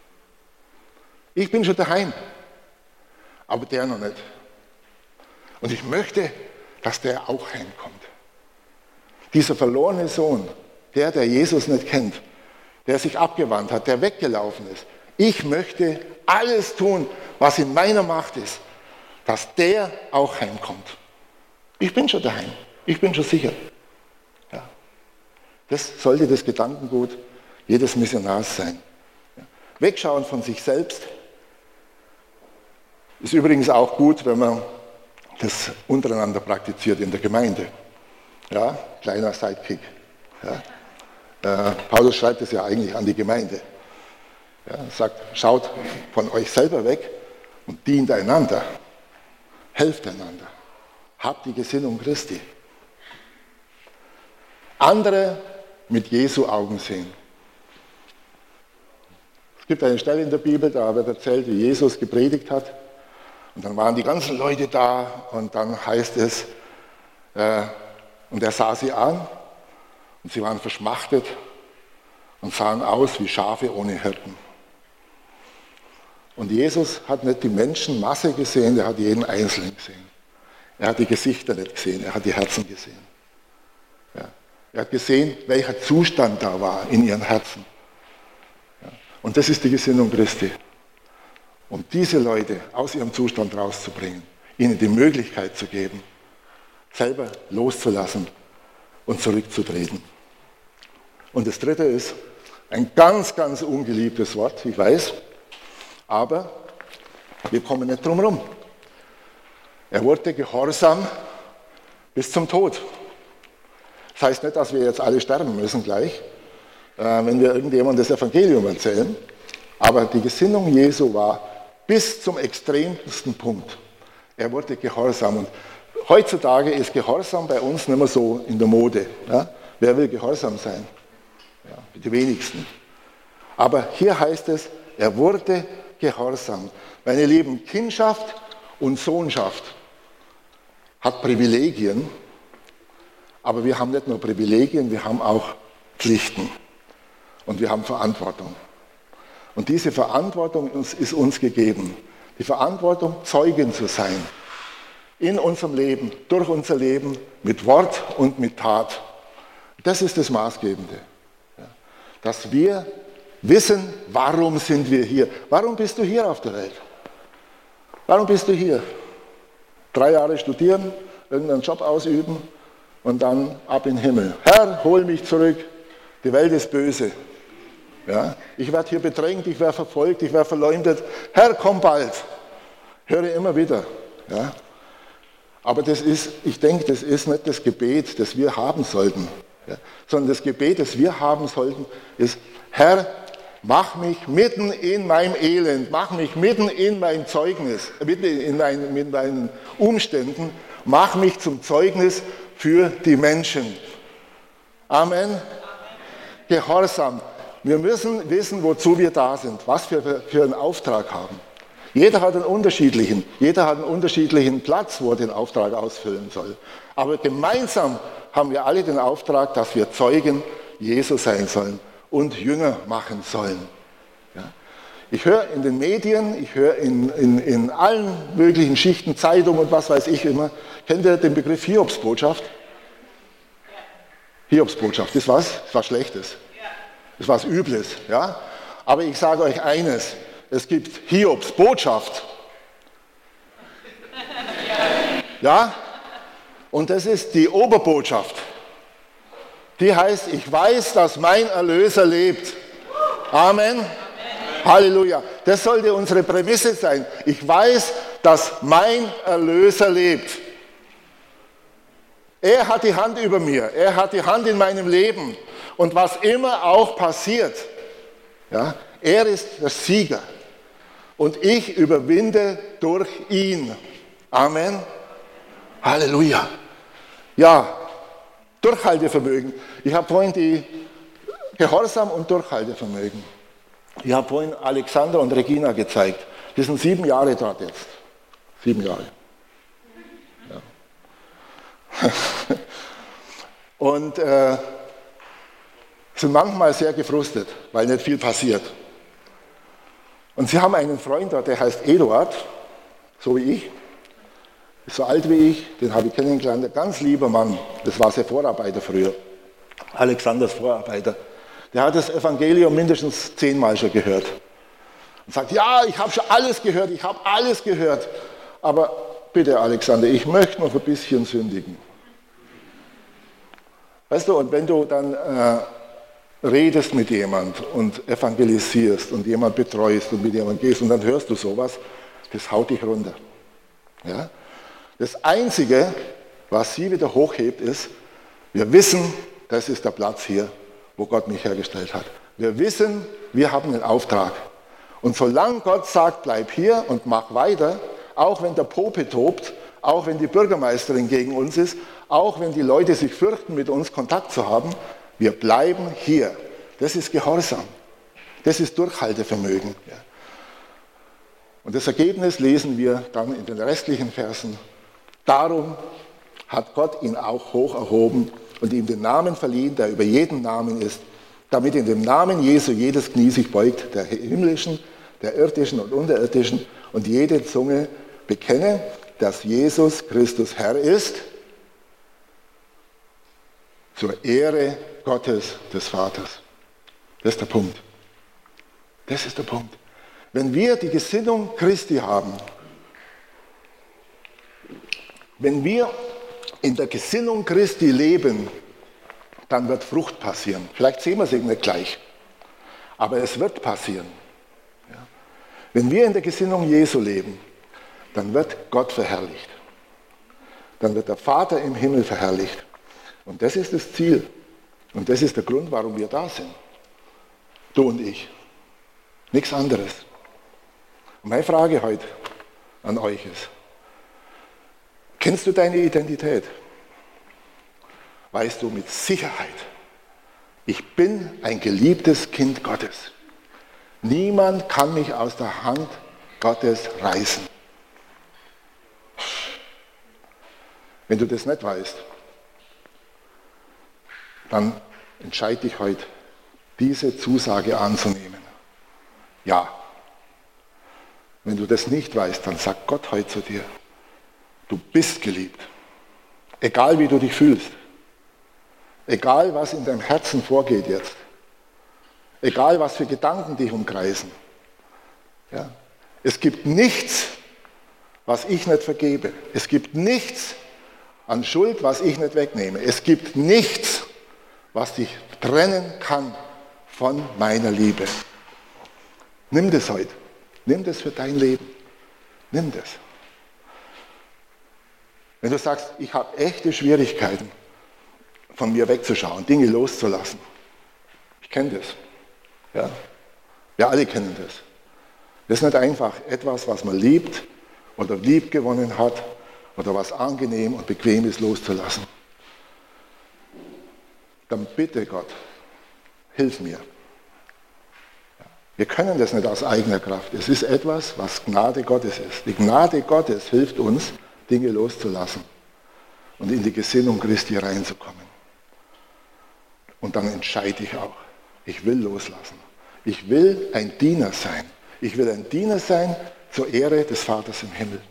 Ich bin schon daheim. Aber der noch nicht. Und ich möchte, dass der auch heimkommt. Dieser verlorene Sohn, der Jesus nicht kennt, der sich abgewandt hat, der weggelaufen ist. Ich möchte alles tun, was in meiner Macht ist, dass der auch heimkommt. Ich bin schon daheim. Ich bin schon sicher. Ja. Das sollte das Gedankengut jedes Missionars sein. Ja. Wegschauen von sich selbst. Ist übrigens auch gut, wenn man das untereinander praktiziert in der Gemeinde. Ja, kleiner Sidekick. Ja. Paulus schreibt es ja eigentlich an die Gemeinde. Ja, er sagt, schaut von euch selber weg und dient einander. Helft einander. Habt die Gesinnung Christi. Andere mit Jesu Augen sehen. Es gibt eine Stelle in der Bibel, da wird erzählt, wie Jesus gepredigt hat. Und dann waren die ganzen Leute da und dann heißt es, und er sah sie an und sie waren verschmachtet und sahen aus wie Schafe ohne Hirten. Und Jesus hat nicht die Menschenmasse gesehen, er hat jeden Einzelnen gesehen. Er hat die Gesichter nicht gesehen, er hat die Herzen gesehen. Ja. Er hat gesehen, welcher Zustand da war in ihren Herzen. Ja. Und das ist die Gesinnung Christi. Um diese Leute aus ihrem Zustand rauszubringen, ihnen die Möglichkeit zu geben, selber loszulassen und zurückzutreten. Und das dritte ist ein ganz, ganz ungeliebtes Wort, ich weiß, aber wir kommen nicht drum herum. Er wurde gehorsam bis zum Tod. Das heißt nicht, dass wir jetzt alle sterben müssen gleich, wenn wir irgendjemandem das Evangelium erzählen, aber die Gesinnung Jesu war bis zum extremsten Punkt. Er wurde gehorsam. Und heutzutage ist Gehorsam bei uns nicht mehr so in der Mode. Ja? Wer will gehorsam sein? Ja, die wenigsten. Aber hier heißt es, er wurde gehorsam. Meine Lieben, Kindschaft und Sohnschaft hat Privilegien, aber wir haben nicht nur Privilegien, wir haben auch Pflichten und wir haben Verantwortung. Und diese Verantwortung ist uns gegeben. Die Verantwortung, Zeugen zu sein. In unserem Leben, durch unser Leben, mit Wort und mit Tat. Das ist das Maßgebende. Ja. Dass wir wissen, warum sind wir hier. Warum bist du hier auf der Welt? Warum bist du hier? 3 Jahre studieren, irgendeinen Job ausüben und dann ab in den Himmel. Herr, hol mich zurück. Die Welt ist böse. Ja, ich werde hier bedrängt, ich werde verfolgt, ich werde verleumdet. Herr, komm bald. Höre immer wieder. Ja. Aber ich denke, das ist nicht das Gebet, das wir haben sollten. Ja. Sondern das Gebet, das wir haben sollten, ist, Herr, mach mich mitten in meinem Elend, mach mich mitten in meinem Zeugnis, mitten in meinen Umständen, mach mich zum Zeugnis für die Menschen. Amen. Gehorsam. Wir müssen wissen, wozu wir da sind, was wir für einen Auftrag haben. Jeder hat einen unterschiedlichen Platz, wo er den Auftrag ausfüllen soll. Aber gemeinsam haben wir alle den Auftrag, dass wir Zeugen Jesu sein sollen und Jünger machen sollen. Ja. Ich höre in den Medien, ich höre in allen möglichen Schichten, Zeitungen und was weiß ich immer, kennt ihr den Begriff Hiobsbotschaft? Hiobsbotschaft, das ist was? Das ist was Schlechtes. Das ist was Übles. Ja? Aber ich sage euch eines, es gibt Hiobs Botschaft. Ja? Und das ist die Oberbotschaft. Die heißt, ich weiß, dass mein Erlöser lebt. Amen. Halleluja. Das sollte unsere Prämisse sein. Ich weiß, dass mein Erlöser lebt. Er hat die Hand über mir. Er hat die Hand in meinem Leben. Und was immer auch passiert, ja, er ist der Sieger. Und ich überwinde durch ihn. Amen. Halleluja. Ja, Durchhaltevermögen. Ich habe vorhin die Gehorsam und Durchhaltevermögen. Ich habe vorhin Alexander und Regina gezeigt. Die sind 7 Jahre dort jetzt. 7 Jahre. Ja. Und sind manchmal sehr gefrustet, weil nicht viel passiert. Und sie haben einen Freund dort, der heißt Eduard, so wie ich, ist so alt wie ich, den habe ich kennengelernt, ein ganz lieber Mann, das war sein Vorarbeiter früher, Alexanders Vorarbeiter. Der hat das Evangelium mindestens 10-mal schon gehört. Und sagt, ja, ich habe schon alles gehört, ich habe alles gehört. Aber bitte Alexander, ich möchte noch ein bisschen sündigen. Weißt du, und wenn du dann redest mit jemand und evangelisierst und jemand betreust und mit jemand gehst und dann hörst du sowas, das haut dich runter. Ja? Das Einzige, was sie wieder hochhebt, ist, wir wissen, das ist der Platz hier, wo Gott mich hergestellt hat. Wir wissen, wir haben einen Auftrag. Und solange Gott sagt, bleib hier und mach weiter, auch wenn der Pope tobt, auch wenn die Bürgermeisterin gegen uns ist, auch wenn die Leute sich fürchten, mit uns Kontakt zu haben, Wir bleiben hier. Das ist Gehorsam. Das ist Durchhaltevermögen. Ja. Und das Ergebnis lesen wir dann in den restlichen Versen. Darum hat Gott ihn auch hoch erhoben und ihm den Namen verliehen, der über jeden Namen ist, damit in dem Namen Jesu jedes Knie sich beugt, der himmlischen, der irdischen und unterirdischen, und jede Zunge bekenne, dass Jesus Christus Herr ist, zur Ehre Gottes des Vaters. Das ist der Punkt. Das ist der Punkt. Wenn wir die Gesinnung Christi haben, wenn wir in der Gesinnung Christi leben, dann wird Frucht passieren. Vielleicht sehen wir es nicht gleich, aber es wird passieren. Ja. Wenn wir in der Gesinnung Jesu leben, dann wird Gott verherrlicht. Dann wird der Vater im Himmel verherrlicht. Und das ist das Ziel. Und das ist der Grund, warum wir da sind. Du und ich. Nichts anderes. Und meine Frage heute an euch ist, kennst du deine Identität? Weißt du mit Sicherheit, ich bin ein geliebtes Kind Gottes. Niemand kann mich aus der Hand Gottes reißen. Wenn du das nicht weißt, dann entscheide dich heute, diese Zusage anzunehmen. Ja. Wenn du das nicht weißt, dann sagt Gott heute zu dir, du bist geliebt. Egal wie du dich fühlst. Egal was in deinem Herzen vorgeht jetzt. Egal was für Gedanken dich umkreisen. Ja. Es gibt nichts, was ich nicht vergebe. Es gibt nichts an Schuld, was ich nicht wegnehme. Es gibt nichts, was dich trennen kann von meiner Liebe. Nimm das heute. Nimm das für dein Leben. Nimm das. Wenn du sagst, ich habe echte Schwierigkeiten, von mir wegzuschauen, Dinge loszulassen. Ich kenne das. Ja? Wir alle kennen das. Das ist nicht einfach etwas, was man liebt oder lieb gewonnen hat oder was angenehm und bequem ist, loszulassen. Dann bitte Gott, hilf mir. Wir können das nicht aus eigener Kraft. Es ist etwas, was Gnade Gottes ist. Die Gnade Gottes hilft uns, Dinge loszulassen und in die Gesinnung Christi reinzukommen. Und dann entscheide ich auch, ich will loslassen. Ich will ein Diener sein. Ich will ein Diener sein zur Ehre des Vaters im Himmel.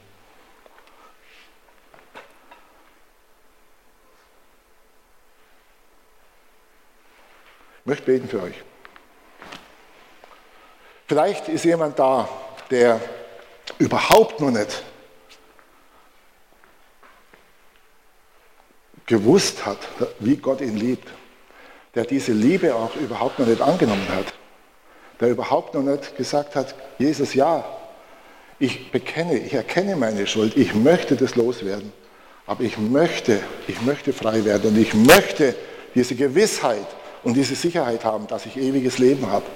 Ich möchte beten für euch. Vielleicht ist jemand da, der überhaupt noch nicht gewusst hat, wie Gott ihn liebt, der diese Liebe auch überhaupt noch nicht angenommen hat, der überhaupt noch nicht gesagt hat, Jesus, ja, ich erkenne meine Schuld, ich möchte das loswerden, aber ich möchte frei werden und ich möchte diese Gewissheit und diese Sicherheit haben, dass ich ewiges Leben habe,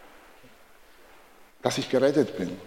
dass ich gerettet bin.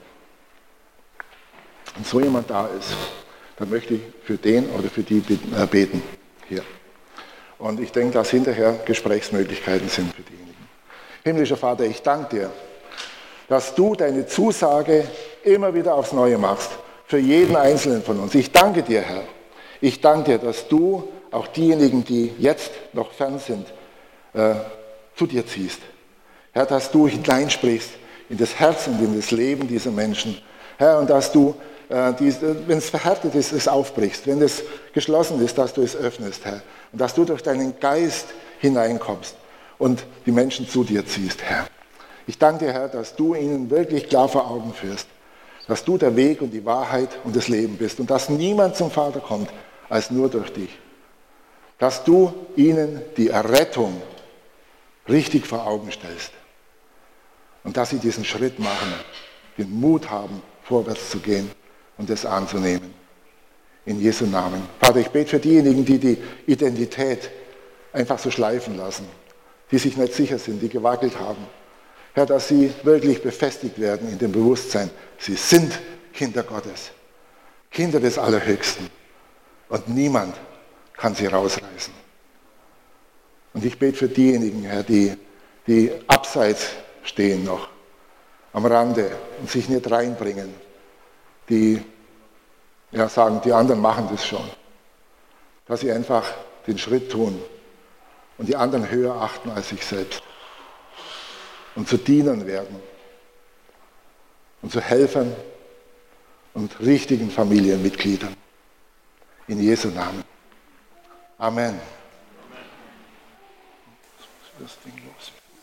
Und so jemand da ist, dann möchte ich für den oder für die beten hier. Und ich denke, dass hinterher Gesprächsmöglichkeiten sind für diejenigen. Himmlischer Vater, ich danke dir, dass du deine Zusage immer wieder aufs Neue machst, für jeden Einzelnen von uns. Ich danke dir, Herr. Ich danke dir, dass du auch diejenigen, die jetzt noch fern sind, zu dir ziehst. Herr, dass du hineinsprichst in das Herz und in das Leben dieser Menschen. Herr, und dass du, wenn es verhärtet ist, es aufbrichst. Wenn es geschlossen ist, dass du es öffnest, Herr. Und dass du durch deinen Geist hineinkommst und die Menschen zu dir ziehst, Herr. Ich danke dir, Herr, dass du ihnen wirklich klar vor Augen führst, dass du der Weg und die Wahrheit und das Leben bist und dass niemand zum Vater kommt, als nur durch dich. Dass du ihnen die Errettung richtig vor Augen stellst und dass sie diesen Schritt machen, den Mut haben, vorwärts zu gehen und das anzunehmen. In Jesu Namen. Vater, ich bete für diejenigen, die die Identität einfach so schleifen lassen, die sich nicht sicher sind, die gewackelt haben. Herr, dass sie wirklich befestigt werden in dem Bewusstsein, sie sind Kinder Gottes, Kinder des Allerhöchsten und niemand kann sie rausreißen. Und ich bete für diejenigen, Herr, die abseits stehen noch, am Rande und sich nicht reinbringen, die sagen, die anderen machen das schon. Dass sie einfach den Schritt tun und die anderen höher achten als sich selbst. Und zu Dienern werden und zu Helfern und richtigen Familienmitgliedern. In Jesu Namen. Amen. Das Ding los.